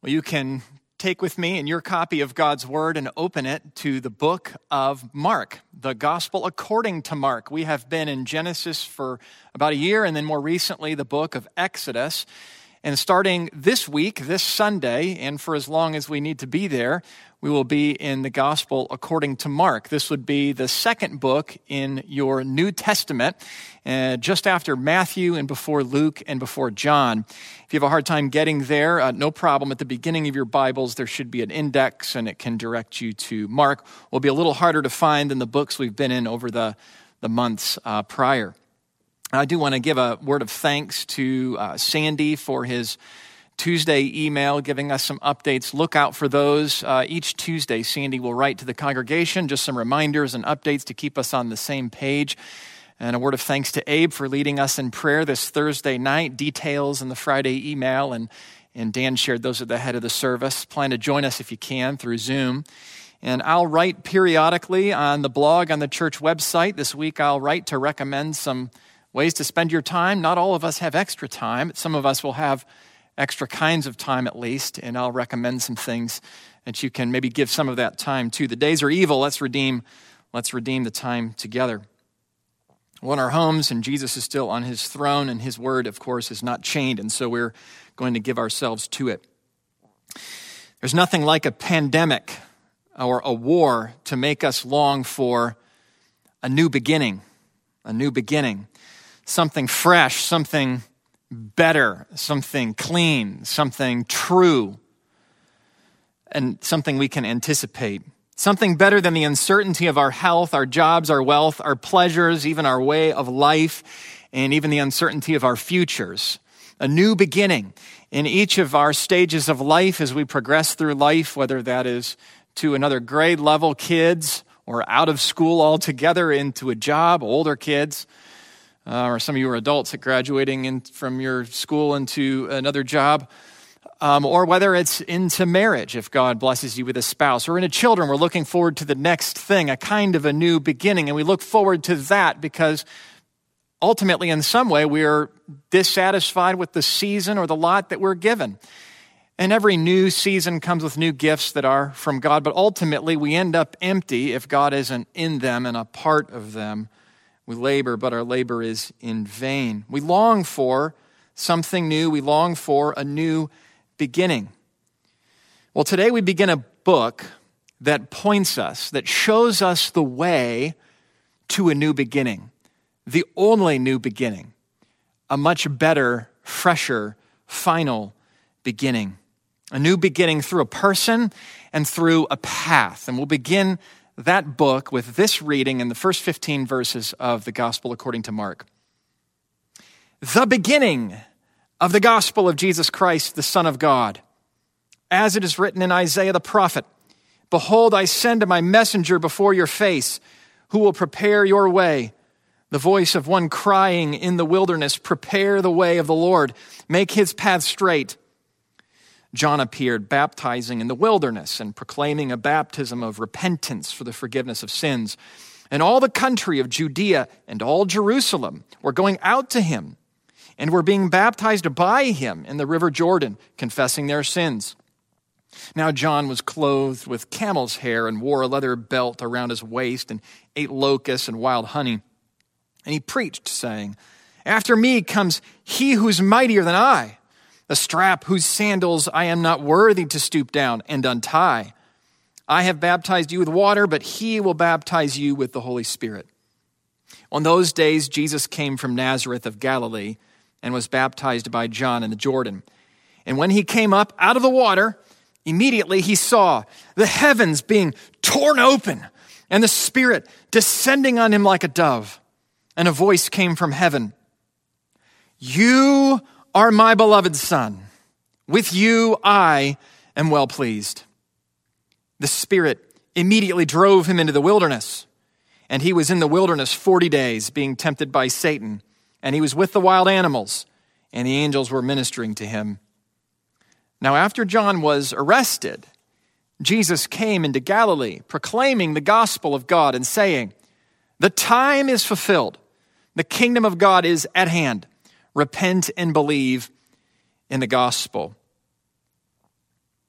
Well, you can take with me in your copy of God's Word and open it to the book of Mark, the Gospel according to Mark. We have been in Genesis for about a year, and then more recently, the book of Exodus. And starting this week, this Sunday, and for as long as we need to be there, we will be in the Gospel according to Mark. This would be the second book in your New Testament, just after Matthew and before Luke and before John. If you have a hard time getting there, no problem. At the beginning of your Bibles, there should be an index, and it can direct you to Mark. It will be a little harder to find than the books we've been in over the months prior. I do want to give a word of thanks to Sandy for his Tuesday email giving us some updates. Look out for those. Each Tuesday, Sandy will write to the congregation, just some reminders and updates to keep us on the same page. And a word of thanks to Abe for leading us in prayer this Thursday night. Details in the Friday email, and Dan shared those at the head of the service. Plan to join us if you can through Zoom. And I'll write periodically on the blog on the church website. This week I'll write to recommend some ways to spend your time. Not all of us have extra time. Some of us will have extra kinds of time at least, and I'll recommend some things that you can maybe give some of that time to. The days are evil. Let's redeem the time together. We're in our homes, and Jesus is still on his throne, and his word, of course, is not chained, and so we're going to give ourselves to it. There's nothing like a pandemic or a war to make us long for a new beginning, something fresh, something better, something clean, something true, and something we can anticipate. Something better than the uncertainty of our health, our jobs, our wealth, our pleasures, even our way of life, and even the uncertainty of our futures. A new beginning in each of our stages of life as we progress through life, whether that is to another grade level, kids, or out of school altogether into a job, older kids, or some of you are adults at graduating from your school into another job, or whether it's into marriage, if God blesses you with a spouse, or into children, we're looking forward to the next thing, a kind of a new beginning, and we look forward to that because ultimately, in some way, we are dissatisfied with the season or the lot that we're given. And every new season comes with new gifts that are from God, but ultimately we end up empty if God isn't in them and a part of them. We labor, but our labor is in vain. We long for something new. We long for a new beginning. Well, today we begin a book that points us, that shows us the way to a new beginning, the only new beginning, a much better, fresher, final beginning. A new beginning through a person and through a path. And we'll begin that book with this reading in the first 15 verses of the Gospel according to Mark. The beginning of the gospel of Jesus Christ, the Son of God. As it is written in Isaiah the prophet, "Behold, I send my messenger before your face, who will prepare your way. The voice of one crying in the wilderness, prepare the way of the Lord, make his path straight." John appeared baptizing in the wilderness and proclaiming a baptism of repentance for the forgiveness of sins. And all the country of Judea and all Jerusalem were going out to him and were being baptized by him in the river Jordan, confessing their sins. Now John was clothed with camel's hair and wore a leather belt around his waist and ate locusts and wild honey. And he preached, saying, "After me comes he who's mightier than I, the strap whose sandals I am not worthy to stoop down and untie. I have baptized you with water, but he will baptize you with the Holy Spirit." On those days, Jesus came from Nazareth of Galilee and was baptized by John in the Jordan. And when he came up out of the water, immediately he saw the heavens being torn open and the Spirit descending on him like a dove. And a voice came from heaven, "You are my beloved Son. With you I am well pleased." The Spirit immediately drove him into the wilderness, and he was in the wilderness 40 days, being tempted by Satan, and he was with the wild animals, and the angels were ministering to him. Now after John was arrested, Jesus came into Galilee, proclaiming the gospel of God and saying, "The time is fulfilled. The kingdom of God is at hand. Repent and believe in the gospel."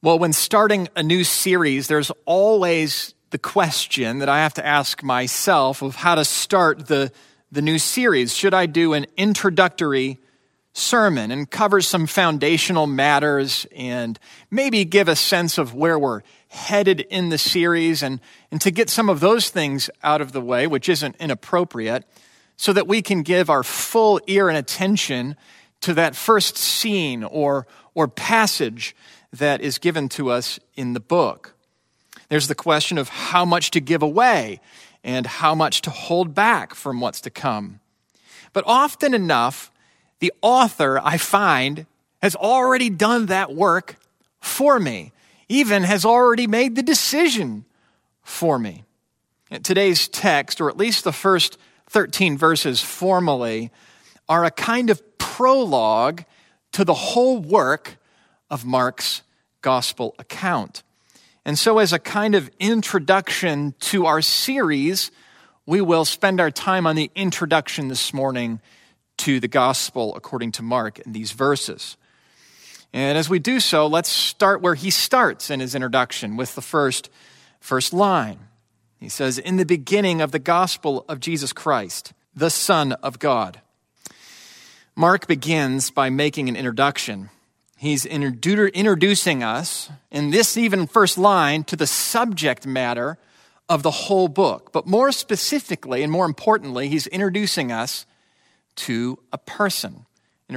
Well, when starting a new series, there's always the question that I have to ask myself of how to start the new series. Should I do an introductory sermon and cover some foundational matters and maybe give a sense of where we're headed in the series and to get some of those things out of the way, which isn't inappropriate, so that we can give our full ear and attention to that first scene or passage that is given to us in the book. There's the question of how much to give away and how much to hold back from what's to come. But often enough, the author, I find, has already done that work for me, even has already made the decision for me. Today's text, or at least the first 13 verses formally, are a kind of prologue to the whole work of Mark's gospel account. And so as a kind of introduction to our series, we will spend our time on the introduction this morning to the gospel according to Mark in these verses. And as we do so, let's start where he starts in his introduction with the first line. He says, "In the beginning of the gospel of Jesus Christ, the Son of God." Mark begins by making an introduction. He's introducing us in this even first line to the subject matter of the whole book. But more specifically and more importantly, he's introducing us to a person.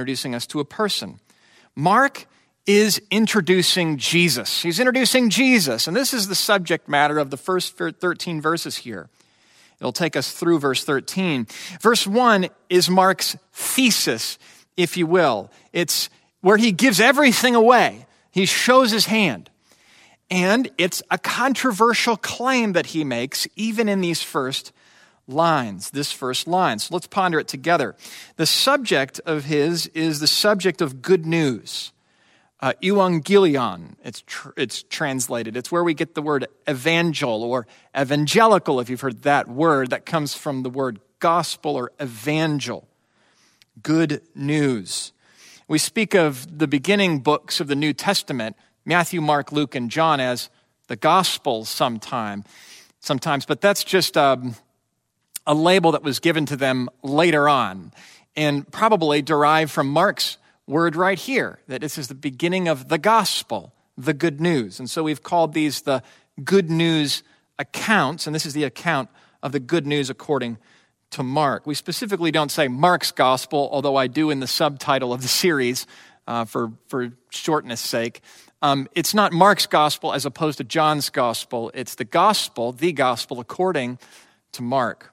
Mark is introducing Jesus. He's introducing Jesus, and this is the subject matter of the first 13 verses here. It'll take us through verse 13. Verse 1 is Mark's thesis, if you will. It's where he gives everything away. He shows his hand. And it's a controversial claim that he makes, even in these first lines, this first line. So let's ponder it together. The subject of his is the subject of good news. Euangelion, it's translated. It's where we get the word evangel or evangelical, if you've heard that word. That comes from the word gospel or evangel, good news. We speak of the beginning books of the New Testament, Matthew, Mark, Luke, and John, as the Gospels sometimes, but that's just a label that was given to them later on and probably derived from Mark's word right here, that this is the beginning of the gospel, the good news. And so we've called these the good news accounts, and this is the account of the good news according to Mark. We specifically don't say Mark's gospel, although I do in the subtitle of the series for shortness' sake. It's not Mark's gospel as opposed to John's gospel. It's the gospel according to Mark.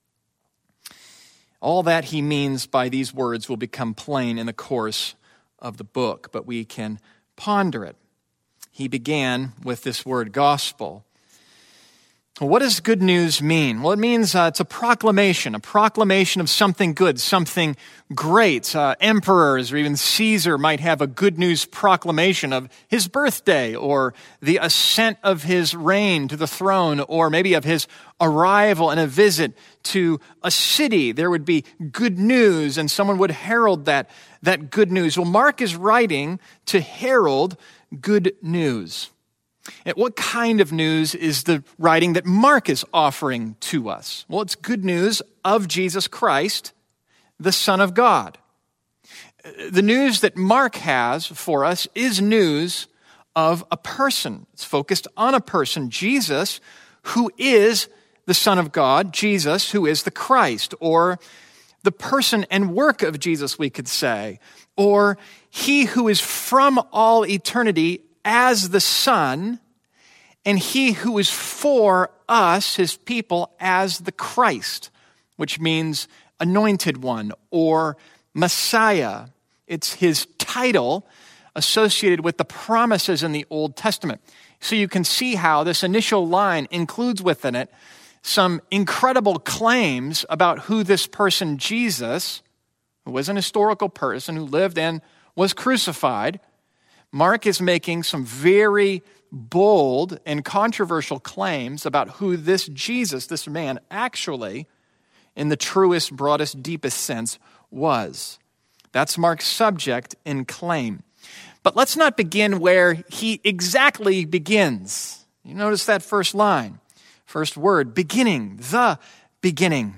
All that he means by these words will become plain in the course of the book, but we can ponder it. He began with this word gospel. What does good news mean? Well, it means it's a proclamation of something good, something great. Emperors or even Caesar might have a good news proclamation of his birthday or the ascent of his reign to the throne or maybe of his arrival and a visit to a city. There would be good news and someone would herald that good news. Well, Mark is writing to herald good news. And what kind of news is the writing that Mark is offering to us? Well, it's good news of Jesus Christ, the Son of God. The news that Mark has for us is news of a person. It's focused on a person, Jesus, who is the Son of God, Jesus, who is the Christ, or the person and work of Jesus, we could say, or he who is from all eternity as the Son, and he who is for us, his people, as the Christ, which means anointed one or Messiah. It's his title associated with the promises in the Old Testament. So you can see how this initial line includes within it some incredible claims about who this person, Jesus, who was an historical person who lived and was crucified. Mark is making some very bold and controversial claims about who this Jesus, this man, actually, in the truest, broadest, deepest sense, was. That's Mark's subject and claim. But let's not begin where he exactly begins. You notice that first line, first word, beginning, the beginning.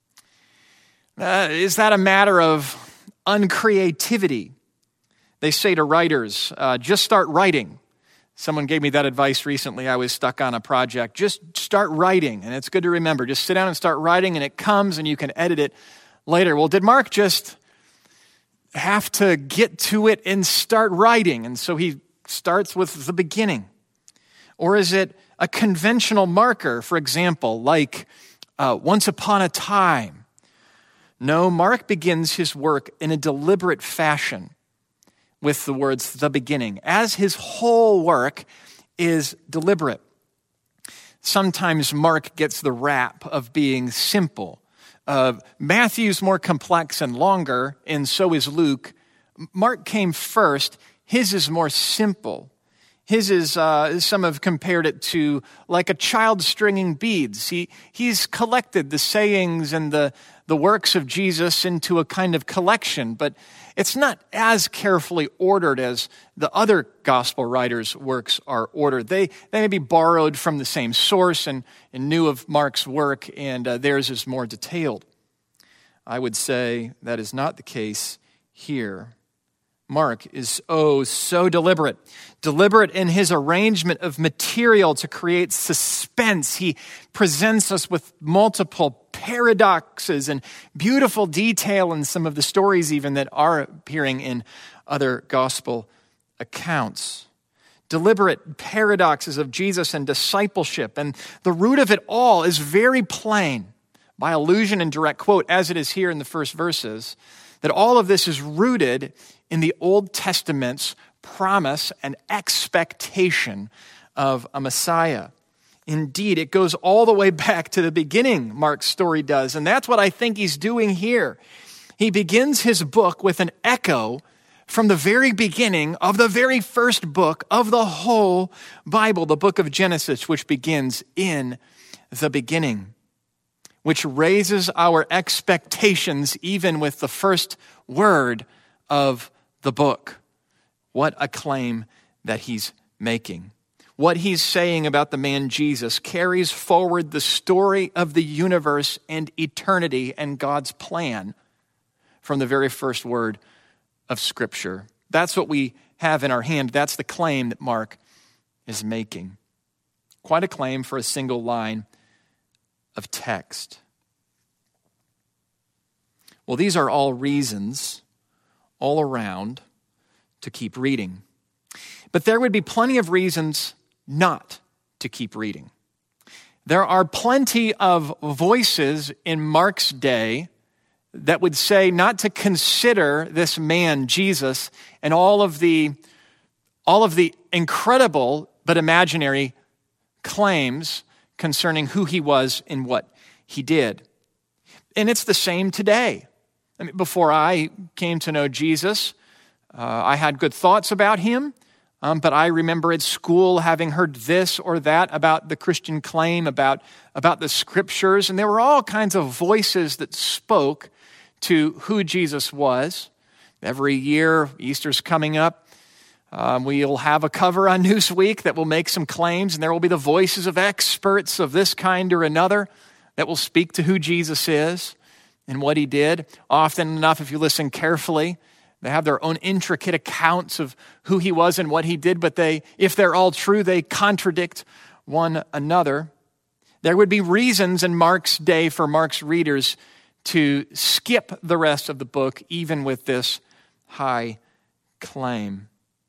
Is that a matter of uncreativity? They say to writers, just start writing. Someone gave me that advice recently. I was stuck on a project. Just start writing, and it's good to remember. Just sit down and start writing, and it comes, and you can edit it later. Well, did Mark just have to get to it and start writing? And so he starts with the beginning. Or is it a conventional marker, for example, like once upon a time? No, Mark begins his work in a deliberate fashion with the words, the beginning, as his whole work is deliberate. Sometimes Mark gets the rap of being simple. Matthew's more complex and longer, and so is Luke. Mark came first. His is more simple. His is, some have compared it to like a child stringing beads. He's collected the sayings and the works of Jesus into a kind of collection, but it's not as carefully ordered as the other gospel writers' works are ordered. They may be borrowed from the same source and knew of Mark's work, and theirs is more detailed. I would say that is not the case here. Mark is so deliberate in his arrangement of material to create suspense. He presents us with multiple paradoxes and beautiful detail in some of the stories even that are appearing in other gospel accounts. Deliberate paradoxes of Jesus and discipleship. And the root of it all is very plain, by allusion and direct quote, as it is here in the first verses, that all of this is rooted in the Old Testament's promise and expectation of a Messiah. Indeed, it goes all the way back to the beginning, Mark's story does, and that's what I think he's doing here. He begins his book with an echo from the very beginning of the very first book of the whole Bible, the book of Genesis, which begins in the beginning, which raises our expectations even with the first word of the book. What a claim that he's making. What he's saying about the man Jesus carries forward the story of the universe and eternity and God's plan from the very first word of Scripture. That's what we have in our hand. That's the claim that Mark is making. Quite a claim for a single line of text. Well, these are all reasons all around to keep reading. But there would be plenty of reasons not to keep reading. There are plenty of voices in Mark's day that would say not to consider this man, Jesus, and all of the incredible but imaginary claims concerning who he was and what he did. And it's the same today. I mean, before I came to know Jesus, I had good thoughts about him. But I remember at school having heard this or that about the Christian claim, about the Scriptures, and there were all kinds of voices that spoke to who Jesus was. Every year, Easter's coming up, we'll have a cover on Newsweek that will make some claims, and there will be the voices of experts of this kind or another that will speak to who Jesus is and what he did. Often enough, if you listen carefully, they have their own intricate accounts of who he was and what he did, but if they're all true, they contradict one another. There would be reasons in Mark's day for Mark's readers to skip the rest of the book, even with this high claim.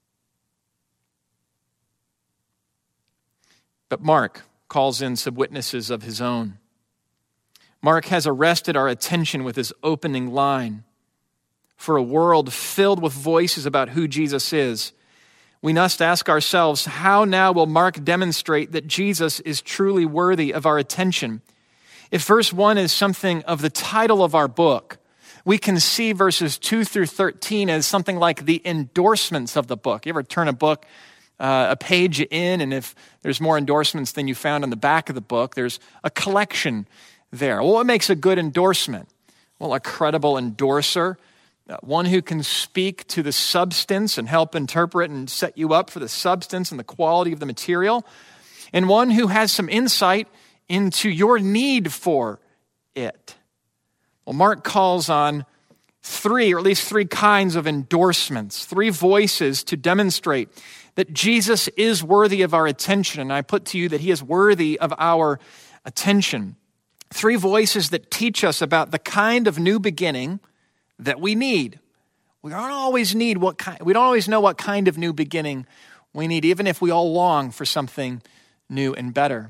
But Mark calls in some witnesses of his own. Mark has arrested our attention with his opening line. For a world filled with voices about who Jesus is, we must ask ourselves, how now will Mark demonstrate that Jesus is truly worthy of our attention? If verse 1 is something of the title of our book, we can see verses 2 through 13 as something like the endorsements of the book. You ever turn a book, a page in, and if there's more endorsements than you found on the back of the book, there's a collection there. Well, what makes a good endorsement? Well, a credible endorser one who can speak to the substance and help interpret and set you up for the substance and the quality of the material, and one who has some insight into your need for it. Well, Mark calls on three, or at least three kinds of endorsements, three voices to demonstrate that Jesus is worthy of our attention. And I put to you that he is worthy of our attention. Three voices that teach us about the kind of new beginning that we need. We don't always know what kind of new beginning we need, even if we all long for something new and better.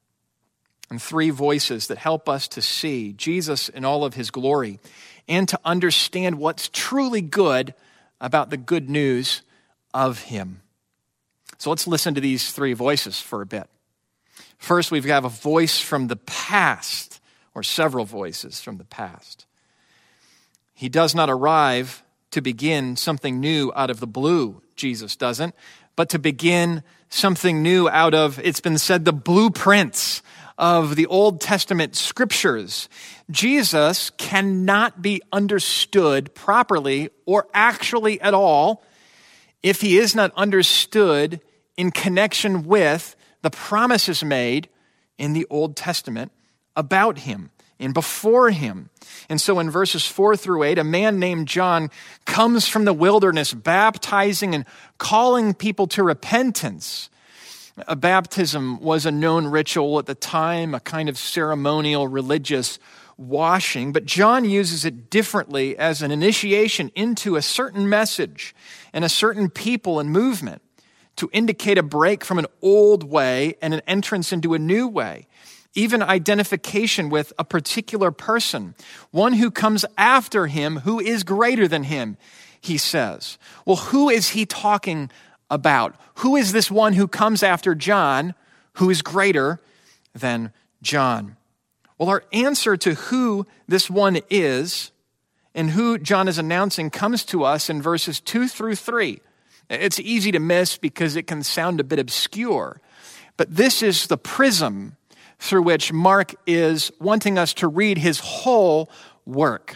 And three voices that help us to see Jesus in all of his glory and to understand what's truly good about the good news of him. So let's listen to these three voices for a bit. First, we've got a voice from the past, or several voices from the past. He does not arrive to begin something new out of the blue, Jesus doesn't, but to begin something new out of, it's been said, the blueprints of the Old Testament scriptures. Jesus cannot be understood properly or actually at all if he is not understood in connection with the promises made in the Old Testament about him and before him. And so in verses 4 through 8, a man named John comes from the wilderness, baptizing and calling people to repentance. A baptism was a known ritual at the time, a kind of ceremonial religious washing, but John uses it differently as an initiation into a certain message and a certain people and movement to indicate a break from an old way and an entrance into a new way. Even identification with a particular person, one who comes after him, who is greater than him, he says. Well, who is he talking about? Who is this one who comes after John, who is greater than John? Well, our answer to who this one is and who John is announcing comes to us in verses 2 through 3. It's easy to miss because it can sound a bit obscure, but this is the prism through which Mark is wanting us to read his whole work.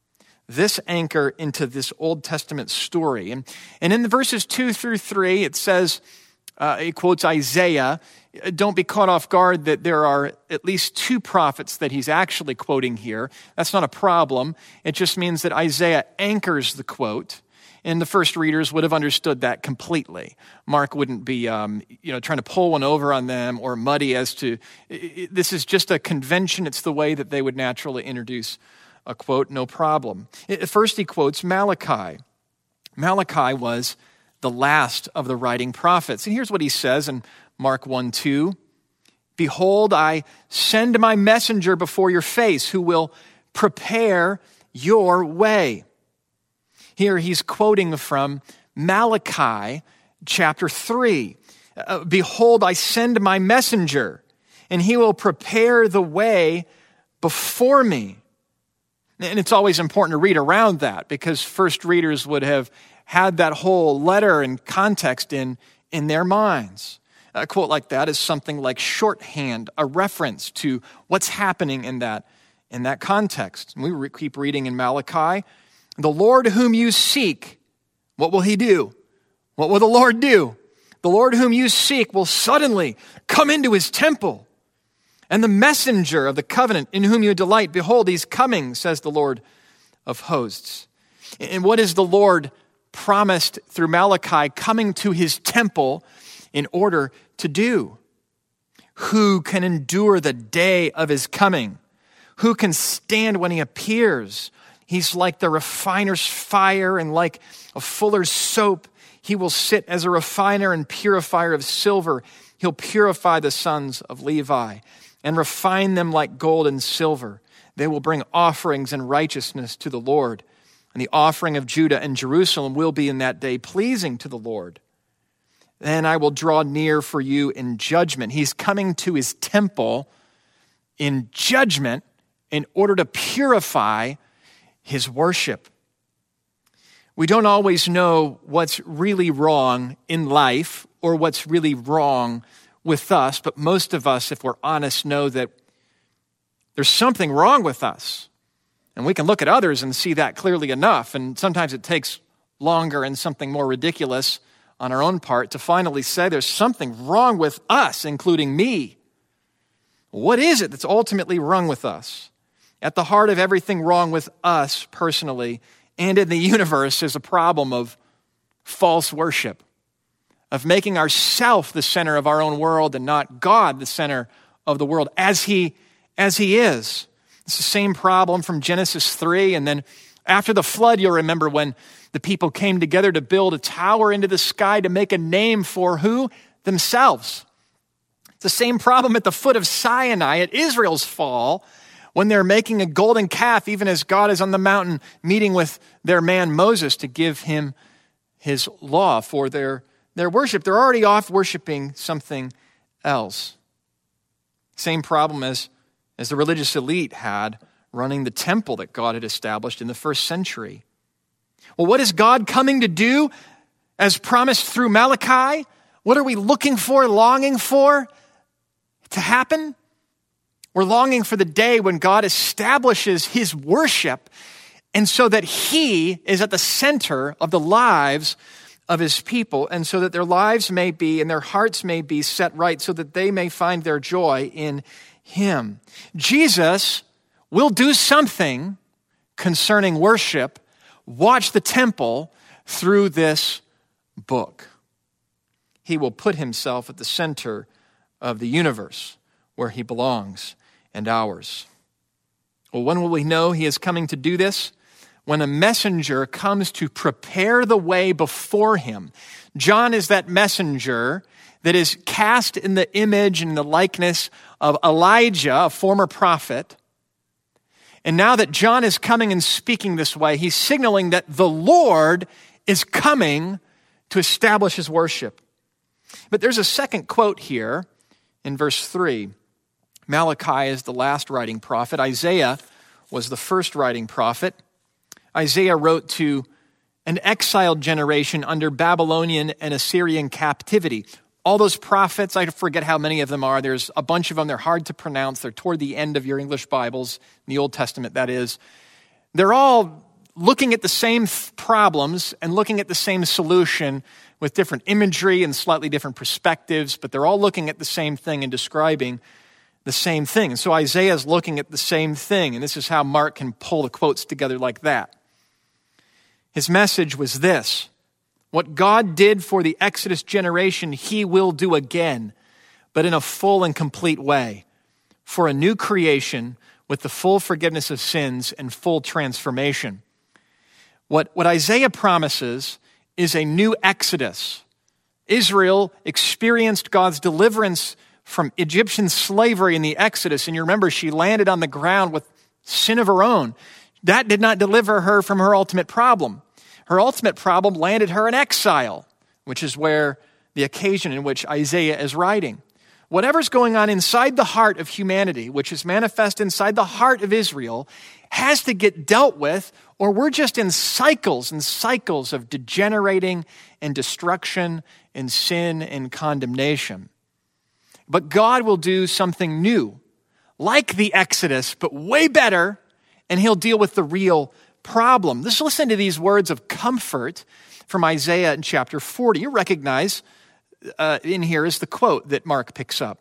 This anchor into this Old Testament story. And in the verses 2 through 3, it says, it quotes Isaiah. Don't be caught off guard that there are at least two prophets that he's actually quoting here. That's not a problem. It just means that Isaiah anchors the quote. And the first readers would have understood that completely. Mark wouldn't be, trying to pull one over on them or muddy as to, this is just a convention. It's the way that they would naturally introduce a quote, no problem. First, he quotes Malachi. Malachi was the last of the writing prophets. And here's what he says in Mark 1:2. Behold, I send my messenger before your face who will prepare your way. Here he's quoting from Malachi chapter 3. Behold, I send my messenger, and he will prepare the way before me. And it's always important to read around that because first readers would have had that whole letter and context in their minds. A quote like that is something like shorthand, a reference to what's happening in that context. And we keep reading in Malachi. The Lord whom you seek, what will he do? What will the Lord do? The Lord whom you seek will suddenly come into his temple. And the messenger of the covenant in whom you delight, behold, he's coming, says the Lord of hosts. And what is the Lord promised through Malachi coming to his temple in order to do? Who can endure the day of his coming? Who can stand when he appears? He's like the refiner's fire and like a fuller's soap. He will sit as a refiner and purifier of silver. He'll purify the sons of Levi and refine them like gold and silver. They will bring offerings in righteousness to the Lord. And the offering of Judah and Jerusalem will be in that day pleasing to the Lord. Then I will draw near for you in judgment. He's coming to his temple in judgment in order to purify his worship. We don't always know what's really wrong in life or what's really wrong with us, but most of us, if we're honest, know that there's something wrong with us. And we can look at others and see that clearly enough. And sometimes it takes longer and something more ridiculous on our own part to finally say there's something wrong with us, including me. What is it that's ultimately wrong with us? At the heart of everything wrong with us personally and in the universe is a problem of false worship, of making ourself the center of our own world and not God the center of the world as he is. It's the same problem from Genesis 3. And then after the flood, you'll remember when the people came together to build a tower into the sky to make a name for who? Themselves. It's the same problem at the foot of Sinai at Israel's fall when they're making a golden calf, even as God is on the mountain meeting with their man Moses to give him his law for their worship. They're already off worshiping something else. Same problem as the religious elite had running the temple that God had established in the first century. Well, what is God coming to do as promised through Malachi? What are we looking for, longing for to happen? We're longing for the day when God establishes his worship, and so that he is at the center of the lives of his people, and so that their lives may be and their hearts may be set right so that they may find their joy in him. Jesus will do something concerning worship. Watch the temple through this book. He will put himself at the center of the universe where he belongs and ours. Well, when will we know he is coming to do this? When a messenger comes to prepare the way before him. John is that messenger that is cast in the image and the likeness of Elijah, a former prophet. And now that John is coming and speaking this way, he's signaling that the Lord is coming to establish his worship. But there's a second quote here in verse 3. Malachi is the last writing prophet. Isaiah was the first writing prophet. Isaiah wrote to an exiled generation under Babylonian and Assyrian captivity. All those prophets, I forget how many of them are. There's a bunch of them. They're hard to pronounce. They're toward the end of your English Bibles, in the Old Testament, that is. They're all looking at the same problems and looking at the same solution with different imagery and slightly different perspectives, but they're all looking at the same thing and describing the same thing. And so Isaiah is looking at the same thing, and this is how Mark can pull the quotes together like that. His message was this: what God did for the Exodus generation, he will do again, but in a full and complete way, for a new creation with the full forgiveness of sins and full transformation. What Isaiah promises is a new Exodus. Israel experienced God's deliverance from Egyptian slavery in the Exodus, and you remember she landed on the ground with sin of her own. That did not deliver her from her ultimate problem. Her ultimate problem landed her in exile, which is where the occasion in which Isaiah is writing. Whatever's going on inside the heart of humanity, which is manifest inside the heart of Israel, has to get dealt with, or we're just in cycles and cycles of degenerating and destruction and sin and condemnation. But God will do something new, like the Exodus, but way better, and he'll deal with the real problem. Just listen to these words of comfort from Isaiah in chapter 40. You recognize in here is the quote that Mark picks up.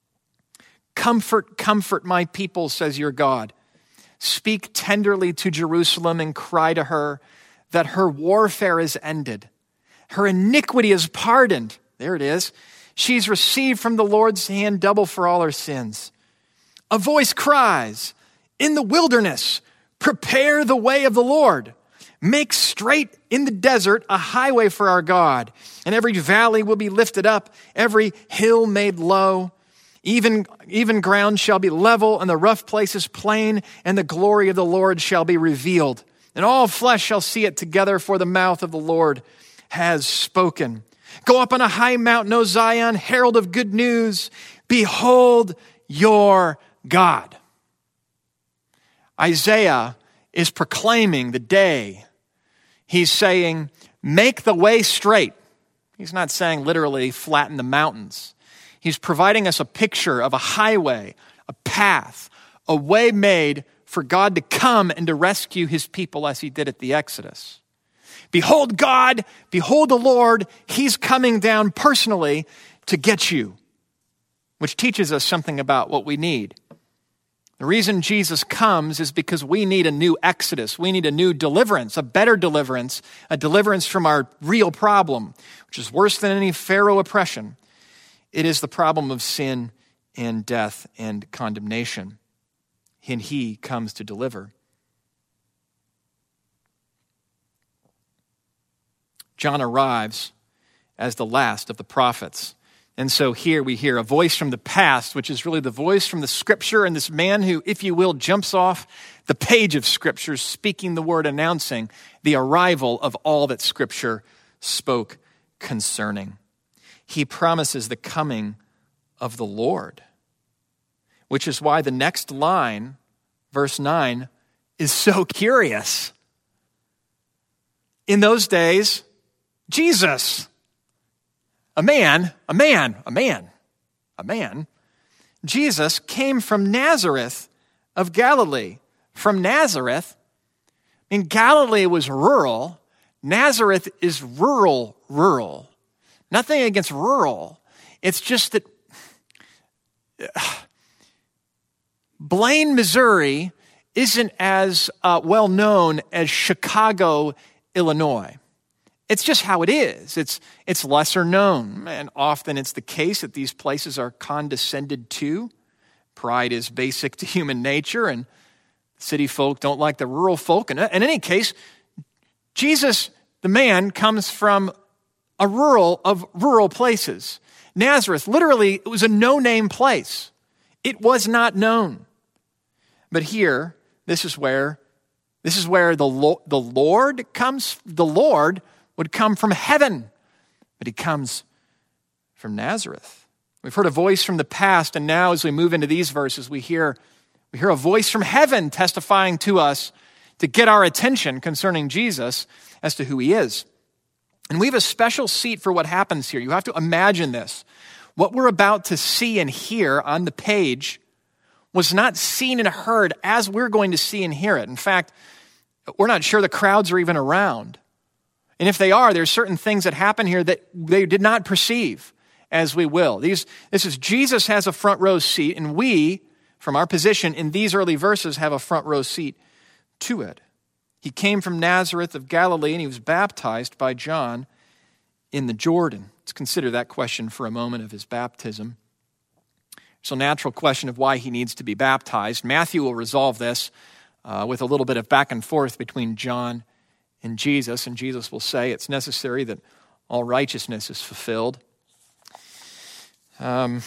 Comfort, comfort my people, says your God. Speak tenderly to Jerusalem and cry to her that her warfare is ended. Her iniquity is pardoned. There it is. She's received from the Lord's hand double for all her sins. A voice cries, in the wilderness, prepare the way of the Lord. Make straight in the desert a highway for our God. And every valley will be lifted up, every hill made low. Even ground shall be level, and the rough places plain, and the glory of the Lord shall be revealed. And all flesh shall see it together, for the mouth of the Lord has spoken. Go up on a high mountain, O Zion, herald of good news. Behold your God. Isaiah is proclaiming the day. He's saying, make the way straight. He's not saying literally flatten the mountains. He's providing us a picture of a highway, a path, a way made for God to come and to rescue his people as he did at the Exodus. Behold God, behold the Lord, he's coming down personally to get you, which teaches us something about what we need. The reason Jesus comes is because we need a new exodus. We need a new deliverance, a better deliverance, a deliverance from our real problem, which is worse than any Pharaoh oppression. It is the problem of sin and death and condemnation. And he comes to deliver. John arrives as the last of the prophets. And so here we hear a voice from the past, which is really the voice from the Scripture, and this man who, if you will, jumps off the page of Scripture, speaking the word, announcing the arrival of all that Scripture spoke concerning. He promises the coming of the Lord, which is why the next line, verse 9, is so curious. In those days, Jesus, Jesus came from Nazareth of Galilee. From Nazareth, I mean, Galilee was rural. Nazareth is rural. Nothing against rural. It's just that Blaine, Missouri isn't as well known as Chicago, Illinois. It's just how it is. It's lesser known, and often it's the case that these places are condescended to. Pride is basic to human nature, and city folk don't like the rural folk. And in any case, Jesus, the man, comes from a rural places. Nazareth, literally, it was a no-name place. It was not known. But here, this is where the Lord comes. The Lord would come from heaven, but he comes from Nazareth. We've heard a voice from the past, and now as we move into these verses, we hear a voice from heaven testifying to us to get our attention concerning Jesus as to who he is. And we have a special seat for what happens here. You have to imagine this. What we're about to see and hear on the page was not seen and heard as we're going to see and hear it. In fact, we're not sure the crowds are even around. And if they are, there's certain things that happen here that they did not perceive, as we will. This is Jesus has a front row seat, and we, from our position in these early verses, have a front row seat to it. He came from Nazareth of Galilee, and he was baptized by John in the Jordan. Let's consider that question for a moment of his baptism. It's a natural question of why he needs to be baptized. Matthew will resolve this with a little bit of back and forth between John and Jesus will say it's necessary that all righteousness is fulfilled. The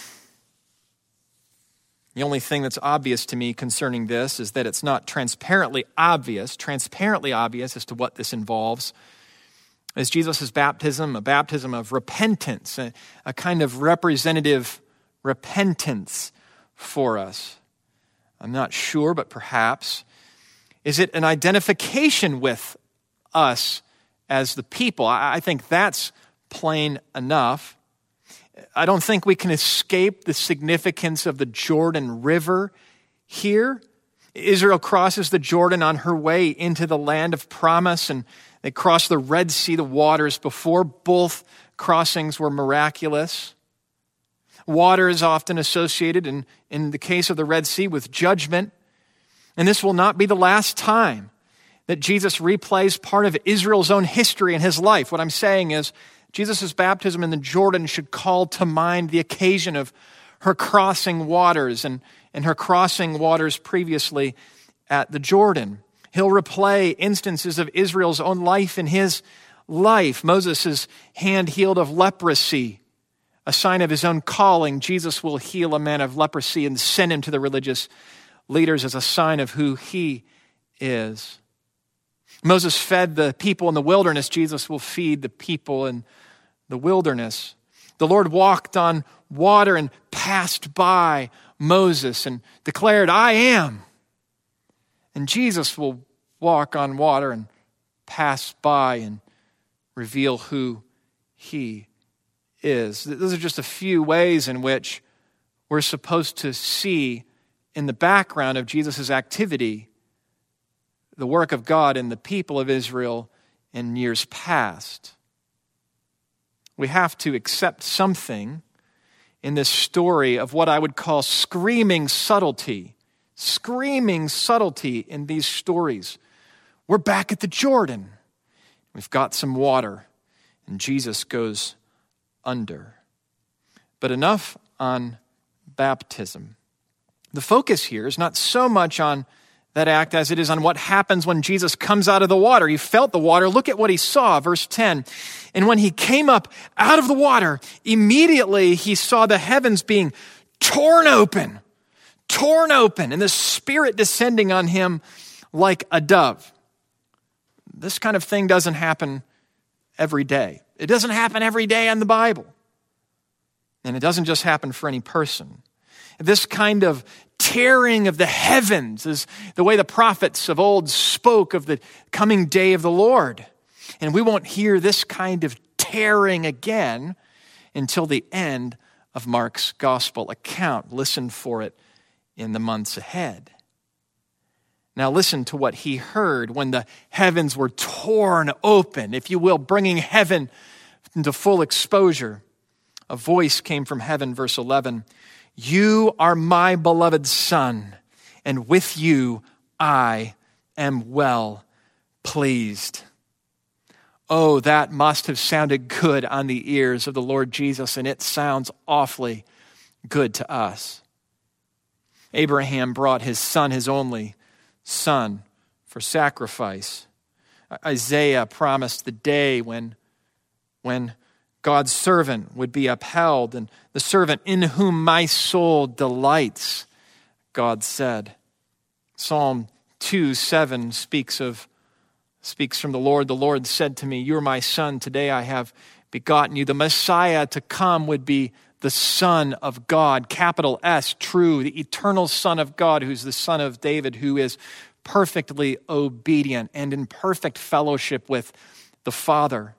only thing that's obvious to me concerning this is that it's not transparently obvious as to what this involves. Is Jesus' baptism a baptism of repentance, a kind of representative repentance for us? I'm not sure, but perhaps. Is it an identification with us as the people? I think that's plain enough. I don't think we can escape the significance of the Jordan River here. Israel crosses the Jordan on her way into the land of promise, and they cross the Red Sea, the waters before. Both crossings were miraculous. Water is often associated, in the case of the Red Sea, with judgment. And this will not be the last time that Jesus replays part of Israel's own history in his life. What I'm saying is, Jesus' baptism in the Jordan should call to mind the occasion of her crossing waters and her crossing waters previously at the Jordan. He'll replay instances of Israel's own life in his life. Moses' hand healed of leprosy, a sign of his own calling. Jesus will heal a man of leprosy and send him to the religious leaders as a sign of who he is. Moses fed the people in the wilderness. Jesus will feed the people in the wilderness. The Lord walked on water and passed by Moses and declared, "I am." And Jesus will walk on water and pass by and reveal who he is. Those are just a few ways in which we're supposed to see in the background of Jesus' activity the work of God in the people of Israel in years past. We have to accept something in this story of what I would call screaming subtlety in these stories. We're back at the Jordan. We've got some water, and Jesus goes under. But enough on baptism. The focus here is not so much on that act as it is on what happens when Jesus comes out of the water. He felt the water. Look at what he saw, verse 10. And when he came up out of the water, immediately he saw the heavens being torn open, and the Spirit descending on him like a dove. This kind of thing doesn't happen every day. It doesn't happen every day in the Bible. And it doesn't just happen for any person. This kind of tearing of the heavens is the way the prophets of old spoke of the coming day of the Lord. And we won't hear this kind of tearing again until the end of Mark's gospel account. Listen for it in the months ahead. Now listen to what he heard when the heavens were torn open, if you will, bringing heaven into full exposure. A voice came from heaven, verse 11. You are my beloved Son, and with you I am well pleased. Oh, that must have sounded good on the ears of the Lord Jesus, and it sounds awfully good to us. Abraham brought his son, his only son, for sacrifice. Isaiah promised the day when God's servant would be upheld, and the servant in whom my soul delights, God said. Psalm 2:7 speaks from the Lord. The Lord said to me, you are my son, today I have begotten you. The Messiah to come would be the Son of God, capital S, true, the eternal Son of God, who's the Son of David, who is perfectly obedient and in perfect fellowship with the Father.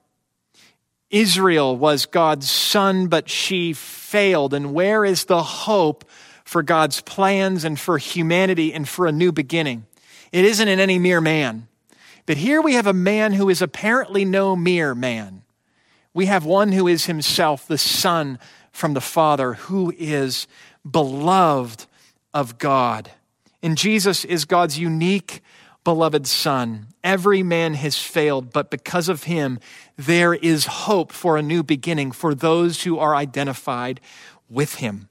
Israel was God's son, but she failed. And where is the hope for God's plans and for humanity and for a new beginning? It isn't in any mere man. But here we have a man who is apparently no mere man. We have one who is himself the Son from the Father, who is beloved of God. And Jesus is God's unique beloved Son. Every man has failed, but because of him, there is hope for a new beginning for those who are identified with him.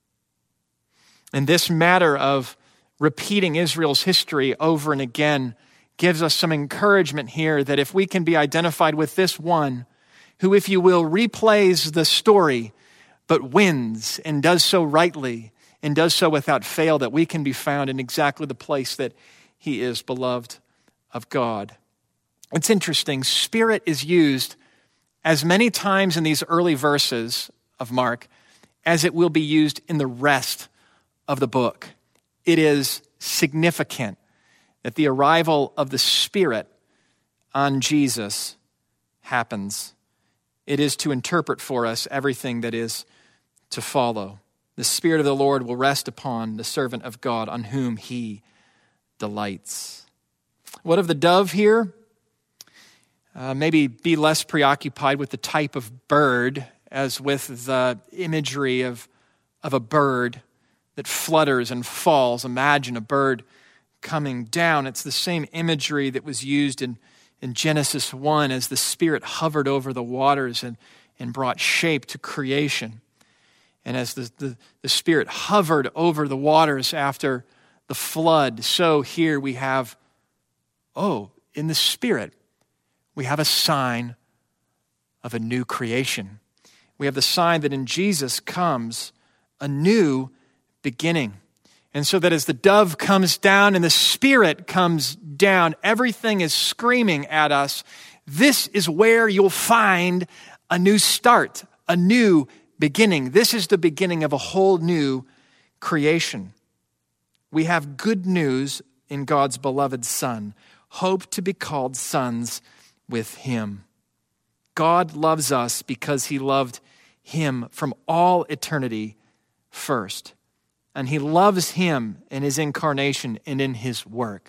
And this matter of repeating Israel's history over and again gives us some encouragement here that if we can be identified with this one who, if you will, replays the story, but wins and does so rightly and does so without fail, that we can be found in exactly the place that he is, beloved of God. It's interesting. Spirit is used as many times in these early verses of Mark as it will be used in the rest of the book. It is significant that the arrival of the Spirit on Jesus happens. It is to interpret for us everything that is to follow. The Spirit of the Lord will rest upon the servant of God on whom he delights. What of the dove here? Maybe be less preoccupied with the type of bird as with the imagery of a bird that flutters and falls. Imagine a bird coming down. It's the same imagery that was used in Genesis 1 as the Spirit hovered over the waters and brought shape to creation. And as the Spirit hovered over the waters after the flood, so here we have, in the Spirit, we have a sign of a new creation. We have the sign that in Jesus comes a new beginning. And so that as the dove comes down and the Spirit comes down, everything is screaming at us, this is where you'll find a new start, a new beginning. This is the beginning of a whole new creation. We have good news in God's beloved Son, hope to be called sons with him. God loves us because he loved him from all eternity first. And he loves him in his incarnation and in his work.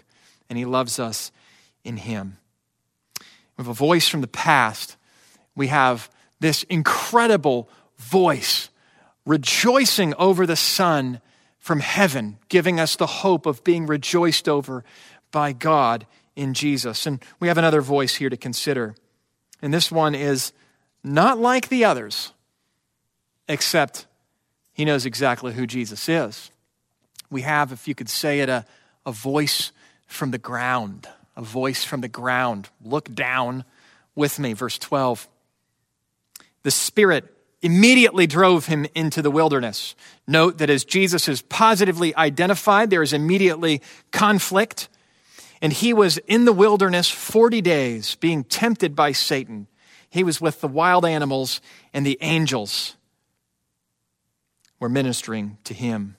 and he loves us in him. With a voice from the past, we have this incredible voice rejoicing over the Son from heaven, giving us the hope of being rejoiced over by God in Jesus. And we have another voice here to consider. And this one is not like the others, except he knows exactly who Jesus is. We have, if you could say it, a voice from the ground. A voice from the ground. Look down with me, verse 12. The Spirit immediately drove him into the wilderness. Note that as Jesus is positively identified, there is immediately conflict. And he was in the wilderness 40 days, being tempted by Satan. He was with the wild animals, and the angels were ministering to him.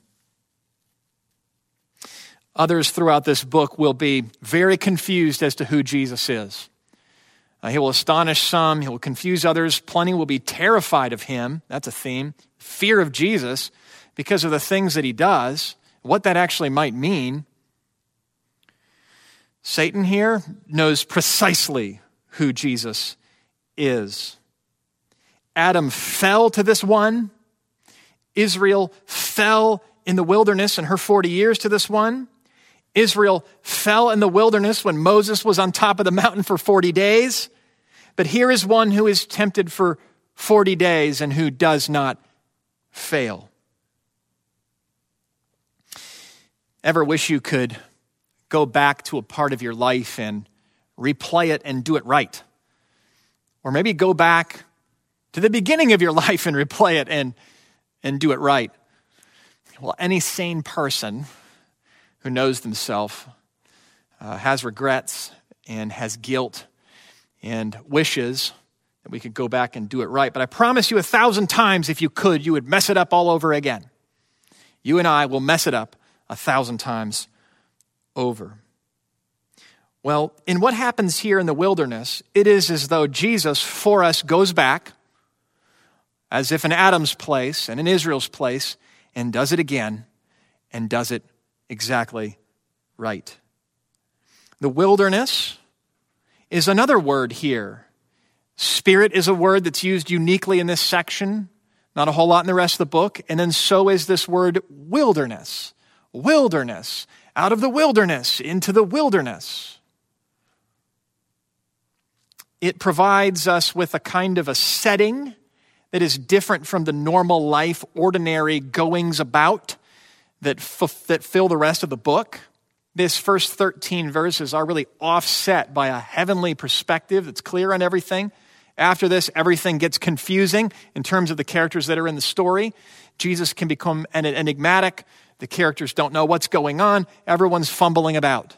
Others throughout this book will be very confused as to who Jesus is. He will astonish some. He will confuse others. Plenty will be terrified of him. That's a theme. Fear of Jesus because of the things that he does, what that actually might mean. Satan here knows precisely who Jesus is. Adam fell to this one. Israel fell in the wilderness in her 40 years to this one. Israel fell in the wilderness when Moses was on top of the mountain for 40 days. But here is one who is tempted for 40 days and who does not fail. Ever wish you could go back to a part of your life and replay it and do it right? Or maybe go back to the beginning of your life and replay it and do it right. Well, any sane person who knows themselves has regrets and has guilt and wishes that we could go back and do it right. But I promise you 1,000 times, if you could, you would mess it up all over again. You and I will mess it up 1,000 times over. Well, in what happens here in the wilderness, it is as though Jesus for us goes back, as if in Adam's place and in Israel's place, and does it again, and does it exactly right. The wilderness is another word here. Spirit is a word that's used uniquely in this section, not a whole lot in the rest of the book, and then so is this word wilderness. Wilderness, out of the wilderness, into the wilderness. It provides us with a kind of a setting that is different from the normal life, ordinary goings about that fill the rest of the book. This first 13 verses are really offset by a heavenly perspective that's clear on everything. After this, everything gets confusing in terms of the characters that are in the story. Jesus can become enigmatic. The characters don't know what's going on. Everyone's fumbling about.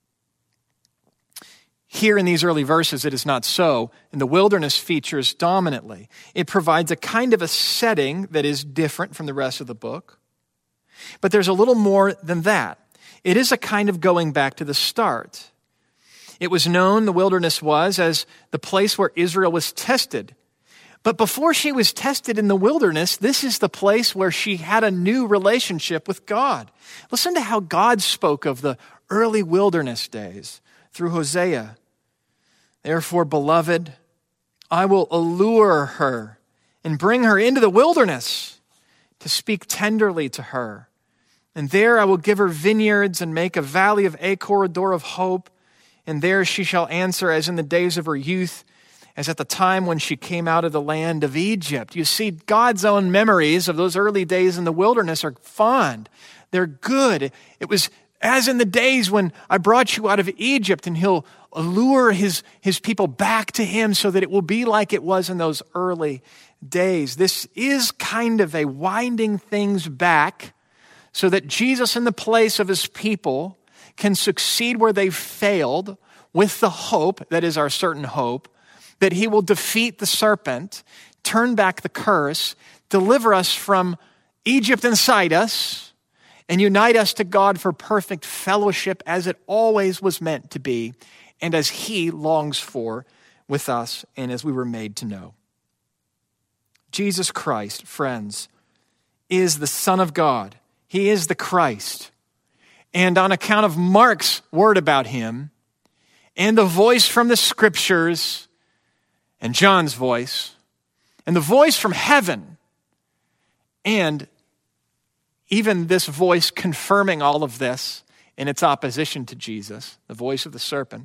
Here in these early verses, it is not so, and the wilderness features dominantly. It provides a kind of a setting that is different from the rest of the book. But there's a little more than that. It is a kind of going back to the start. It was known, the wilderness was, as the place where Israel was tested. But before she was tested in the wilderness, this is the place where she had a new relationship with God. Listen to how God spoke of the early wilderness days through Hosea. Therefore, beloved, I will allure her and bring her into the wilderness to speak tenderly to her. And there I will give her vineyards and make a valley of Achor a door of hope. And there she shall answer as in the days of her youth, as at the time when she came out of the land of Egypt. You see, God's own memories of those early days in the wilderness are fond. They're good. It was as in the days when I brought you out of Egypt, and he'll allure his people back to him so that it will be like it was in those early days. This is kind of a winding things back so that Jesus in the place of his people can succeed where they've failed with the hope, that is our certain hope, that he will defeat the serpent, turn back the curse, deliver us from Egypt inside us, and unite us to God for perfect fellowship as it always was meant to be, and as he longs for with us and as we were made to know. Jesus Christ, friends, is the Son of God. He is the Christ. and on account of Mark's word about him, and the voice from the scriptures, and John's voice, and the voice from heaven, and even this voice confirming all of this in its opposition to Jesus, the voice of the serpent,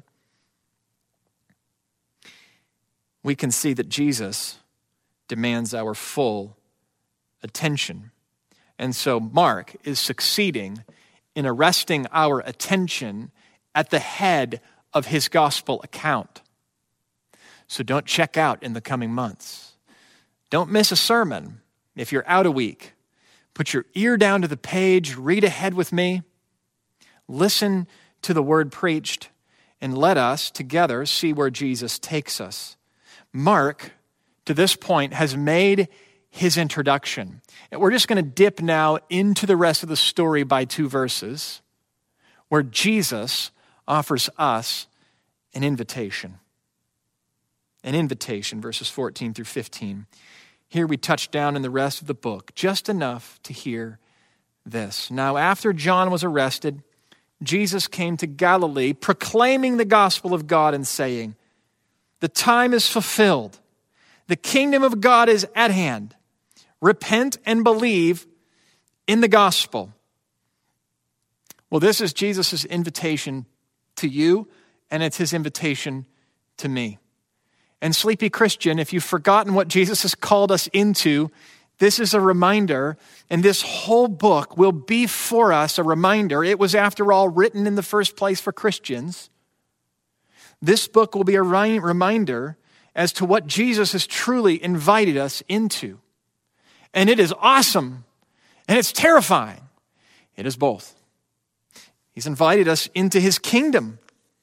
we can see that Jesus demands our full attention. And so Mark is succeeding in arresting our attention at the head of his gospel account. So don't check out in the coming months. Don't miss a sermon if you're out a week. Put your ear down to the page, read ahead with me, listen to the word preached, and let us together see where Jesus takes us. Mark, to this point, has made his introduction. And we're just going to dip now into the rest of the story by 2 verses, where Jesus offers us an invitation. An invitation, verses 14 through 15. Here we touch down in the rest of the book, just enough to hear this. Now, after John was arrested, Jesus came to Galilee, proclaiming the gospel of God and saying, "The time is fulfilled. The kingdom of God is at hand. Repent and believe in the gospel." Well, this is Jesus' invitation to you, and it's his invitation to me. And sleepy Christian, if you've forgotten what Jesus has called us into, this is a reminder, and this whole book will be for us a reminder. It was, after all, written in the first place for Christians. This book will be a reminder as to what Jesus has truly invited us into. And it is awesome, and it's terrifying. It is both. He's invited us into his kingdom,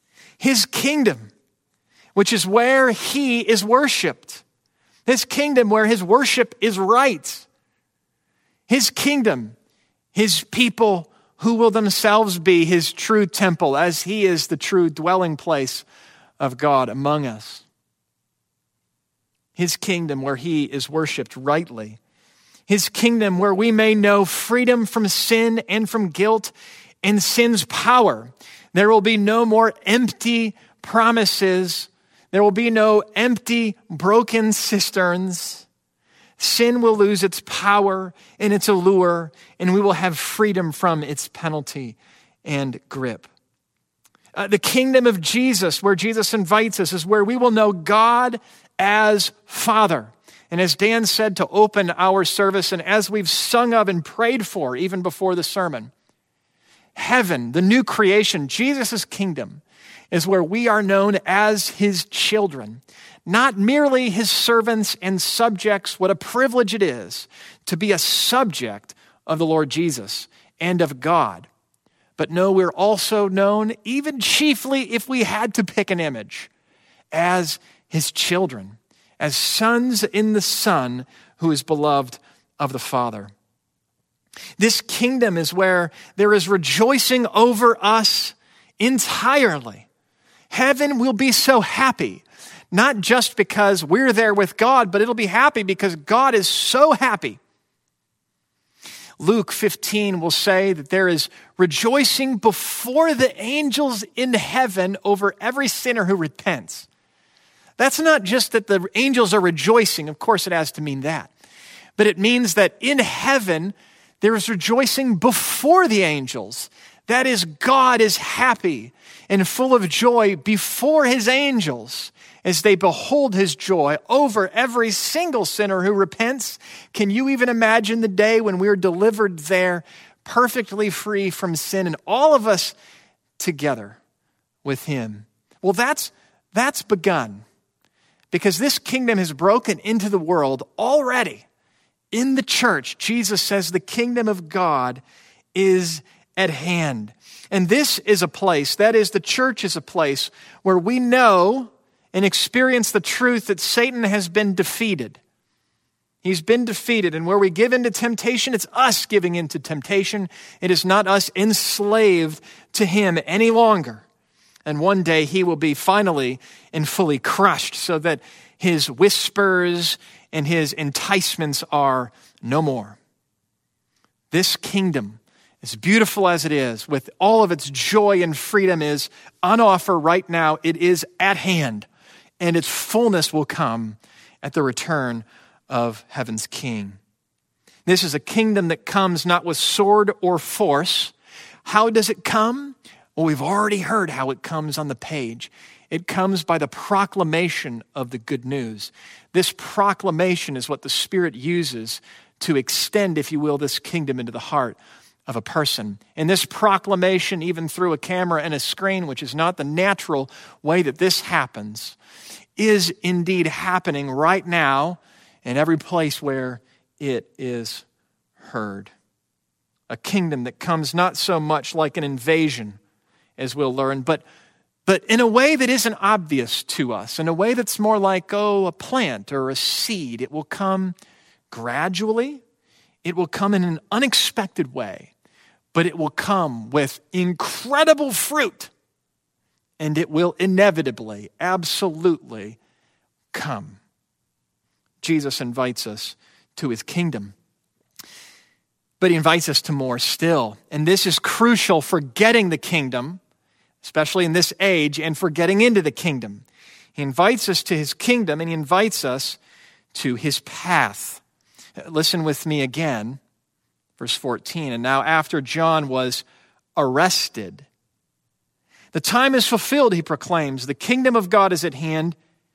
which is where he is worshiped. His kingdom where his worship is right. His kingdom, his people who will themselves be his true temple, as he is the true dwelling place of God among us. His kingdom where he is worshiped rightly. His kingdom where we may know freedom from sin and from guilt and sin's power. There will be no more empty promises. There will be no empty, broken cisterns. Sin will lose its power and its allure, and we will have freedom from its penalty and grip. The kingdom of Jesus, where Jesus invites us, is where we will know God as Father. And as Dan said to open our service, and as we've sung of and prayed for even before the sermon, heaven, the new creation, Jesus' kingdom, is where we are known as his children, not merely his servants and subjects. What a privilege it is to be a subject of the Lord Jesus and of God. But no, we're also known, even chiefly if we had to pick an image, as his children, as sons in the Son who is beloved of the Father. This kingdom is where there is rejoicing over us entirely. Heaven will be so happy, not just because we're there with God, but it'll be happy because God is so happy. Luke 15 will say that there is rejoicing before the angels in heaven over every sinner who repents. That's not just that the angels are rejoicing. Of course, it has to mean that. But it means that in heaven, there is rejoicing before the angels. That is, God is happy and full of joy before his angels as they behold his joy over every single sinner who repents. Can you even imagine the day when we're delivered there, perfectly free from sin, and all of us together with him? Well, that's begun, because this kingdom has broken into the world already. In the church, Jesus says the kingdom of God is at hand. And this is a place, that is, the church is a place where we know and experience the truth that Satan has been defeated. He's been defeated, and where we give into temptation, it's us giving into temptation. It is not us enslaved to him any longer. And one day he will be finally and fully crushed so that his whispers and his enticements are no more. This kingdom as beautiful as it is, with all of its joy and freedom, is on offer right now. It is at hand, and its fullness will come at the return of heaven's King. This is a kingdom that comes not with sword or force. How does it come? Well, we've already heard how it comes on the page. It comes by the proclamation of the good news. This proclamation is what the Spirit uses to extend, if you will, this kingdom into the heart of a person. And this proclamation, even through a camera and a screen, which is not the natural way that this happens, is indeed happening right now in every place where it is heard. A kingdom that comes not so much like an invasion, as we'll learn, but in a way that isn't obvious to us, in a way that's more like, a plant or a seed. It will come gradually. It will come in an unexpected way, but it will come with incredible fruit, and it will inevitably, absolutely come. Jesus invites us to his kingdom, but he invites us to more still. And this is crucial for getting the kingdom, especially in this age, and for getting into the kingdom. He invites us to his kingdom, and he invites us to his path. Listen with me again, verse 14. And now after John was arrested, the time is fulfilled, he proclaims. The kingdom of God is at hand.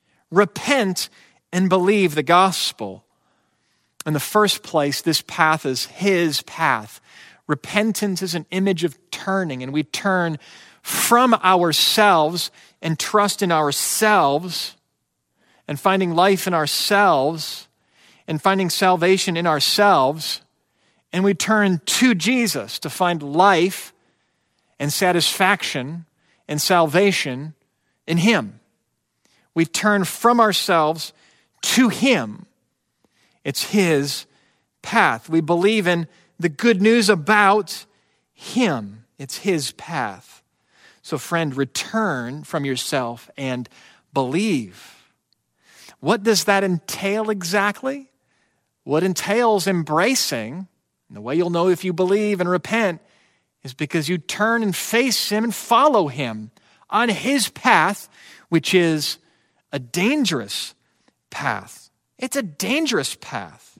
Repent and believe the gospel. In the first place, this path is his path. Repentance is an image of turning, and we turn from ourselves and trust in ourselves and finding life in ourselves and finding salvation in ourselves. And we turn to Jesus to find life and satisfaction and salvation in him. We turn from ourselves to him. It's his path. We believe in the good news about him. It's his path. So friend, return from yourself and believe. What does that entail exactly? What entails embracing, and the way you'll know if you believe and repent is because you turn and face him and follow him on his path, which is a dangerous path. It's a dangerous path.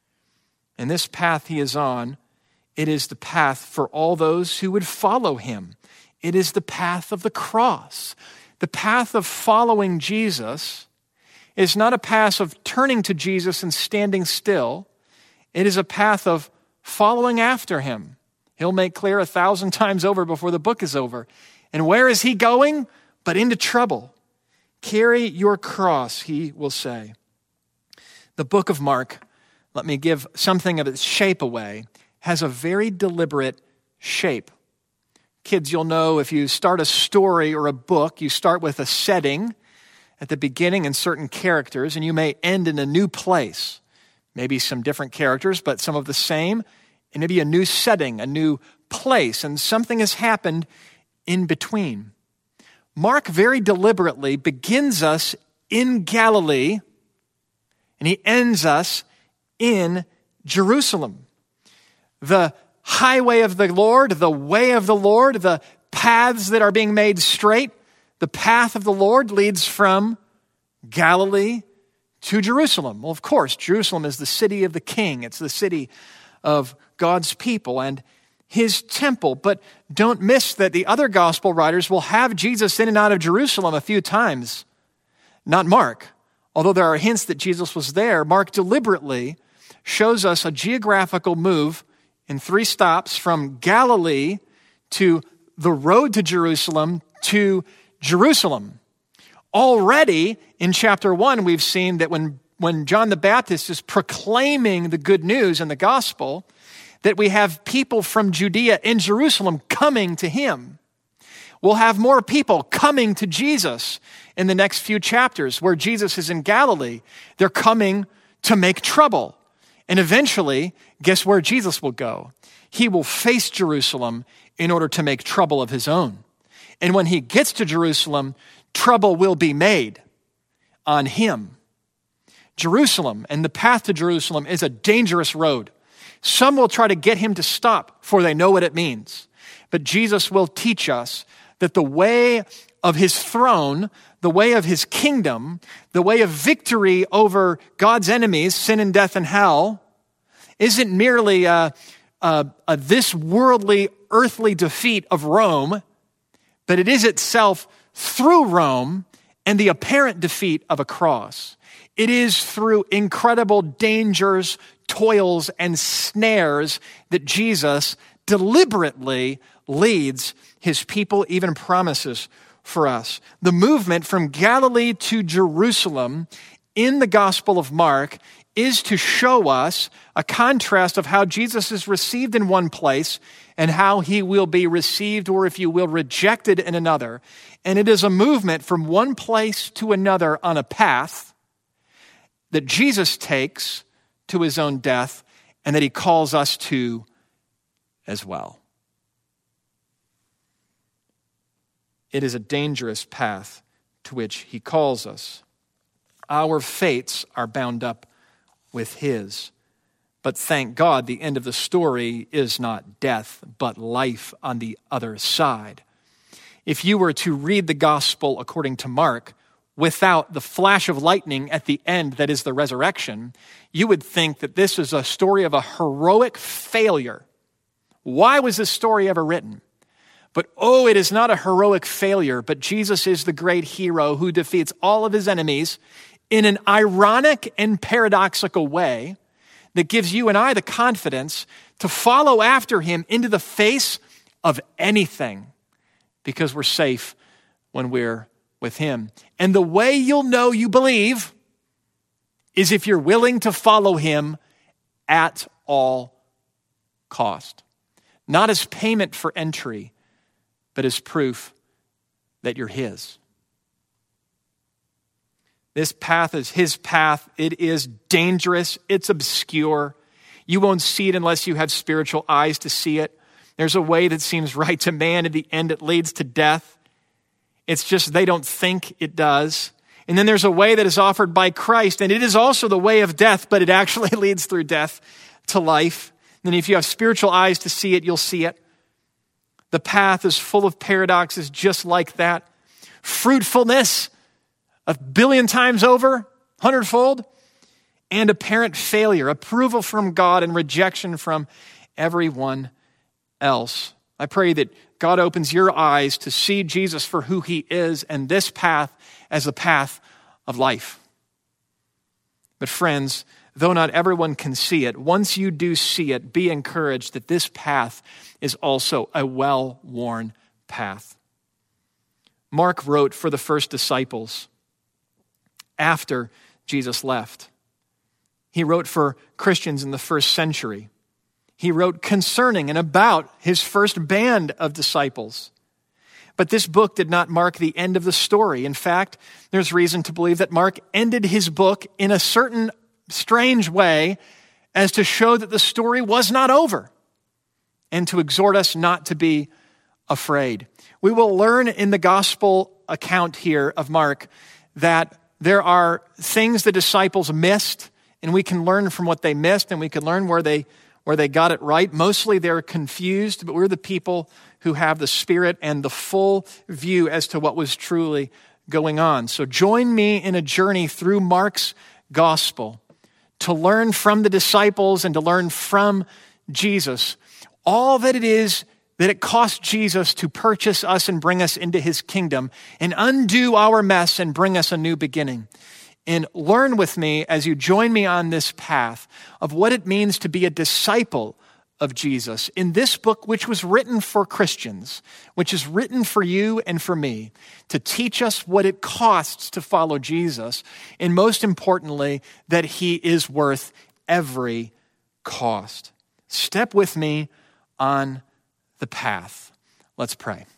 And this path he is on, it is the path for all those who would follow him. It is the path of the cross. The path of following Jesus is not a path of turning to Jesus and standing still. It is a path of following after him. He'll make clear 1,000 times over before the book is over. And where is he going? But into trouble. Carry your cross, he will say. The book of Mark, let me give something of its shape away, has a very deliberate shape. Kids, you'll know if you start a story or a book, you start with a setting at the beginning and certain characters, and you may end in a new place. Maybe some different characters, but some of the same, and maybe a new setting, a new place, and something has happened in between. Mark very deliberately begins us in Galilee, and he ends us in Jerusalem. The highway of the Lord, the way of the Lord, the paths that are being made straight, the path of the Lord leads from Galilee to Jerusalem. Well, of course, Jerusalem is the city of the King. It's the city of God's people and his temple. But don't miss that the other gospel writers will have Jesus in and out of Jerusalem a few times. Not Mark. Although there are hints that Jesus was there, Mark deliberately shows us a geographical move in 3 stops from Galilee to the road to Jerusalem to Jerusalem. Already in chapter 1, we've seen that when John the Baptist is proclaiming the good news and the gospel, that we have people from Judea in Jerusalem coming to him. We'll have more people coming to Jesus in the next few chapters where Jesus is in Galilee. They're coming to make trouble. And eventually, guess where Jesus will go? He will face Jerusalem in order to make trouble of his own. And when he gets to Jerusalem, trouble will be made on him. Jerusalem and the path to Jerusalem is a dangerous road. Some will try to get him to stop, for they know what it means. But Jesus will teach us that the way of his throne, the way of his kingdom, the way of victory over God's enemies, sin and death and hell, isn't merely this worldly, earthly defeat of Rome, but it is itself through Rome and the apparent defeat of a cross. It is through incredible dangers, toils, and snares that Jesus deliberately leads his people, even promises for us. The movement from Galilee to Jerusalem in the Gospel of Mark is to show us a contrast of how Jesus is received in one place and how he will be received, or if you will, rejected in another. And it is a movement from one place to another on a path that Jesus takes to his own death and that he calls us to as well. It is a dangerous path to which he calls us. Our fates are bound up with his. But thank God, the end of the story is not death, but life on the other side. If you were to read the gospel according to Mark, without the flash of lightning at the end that is the resurrection, you would think that this is a story of a heroic failure. Why was this story ever written? But it is not a heroic failure, but Jesus is the great hero who defeats all of his enemies in an ironic and paradoxical way that gives you and I the confidence to follow after him into the face of anything, because we're safe when we're with him. And the way you'll know you believe is if you're willing to follow him at all cost. Not as payment for entry, but as proof that you're his. This path is his path. It is dangerous. It's obscure. You won't see it unless you have spiritual eyes to see it. There's a way that seems right to man. In the end, it leads to death. It's just they don't think it does. And then there's a way that is offered by Christ, and it is also the way of death, but it actually leads through death to life. And if you have spiritual eyes to see it, you'll see it. The path is full of paradoxes just like that. Fruitfulness, 1,000,000,000 times over, 100-fold, and apparent failure, approval from God and rejection from everyone else. I pray that God opens your eyes to see Jesus for who he is and this path as the path of life. But friends, though not everyone can see it, once you do see it, be encouraged that this path is also a well-worn path. Mark wrote for the first disciples after Jesus left. He wrote for Christians in the first century. He wrote concerning and about his first band of disciples. But this book did not mark the end of the story. In fact, there's reason to believe that Mark ended his book in a certain strange way as to show that the story was not over and to exhort us not to be afraid. We will learn in the gospel account here of Mark that there are things the disciples missed, and we can learn from what they missed, and we can learn where they got it right. Mostly they're confused, but we're the people who have the Spirit and the full view as to what was truly going on. So join me in a journey through Mark's gospel to learn from the disciples and to learn from Jesus all that it is that it cost Jesus to purchase us and bring us into his kingdom and undo our mess and bring us a new beginning. And learn with me as you join me on this path of what it means to be a disciple of Jesus in this book, which was written for Christians, which is written for you and for me, to teach us what it costs to follow Jesus, and most importantly, that he is worth every cost. Step with me on the path. Let's pray.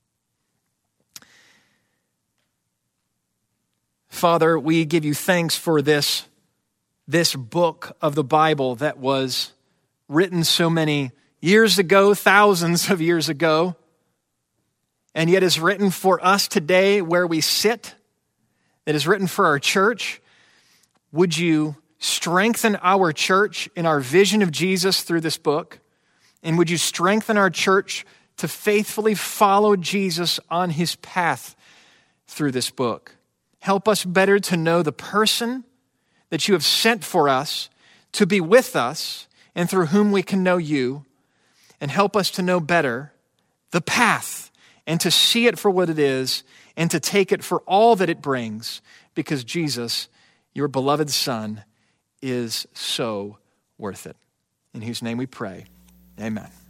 Father, we give you thanks for this book of the Bible that was written so many years ago, thousands of years ago, and yet is written for us today where we sit, that is written for our church. Would you strengthen our church in our vision of Jesus through this book? And would you strengthen our church to faithfully follow Jesus on his path through this book? Help us better to know the person that you have sent for us to be with us and through whom we can know you. And help us to know better the path and to see it for what it is and to take it for all that it brings, because Jesus, your beloved Son, is so worth it. In whose name we pray. Amen.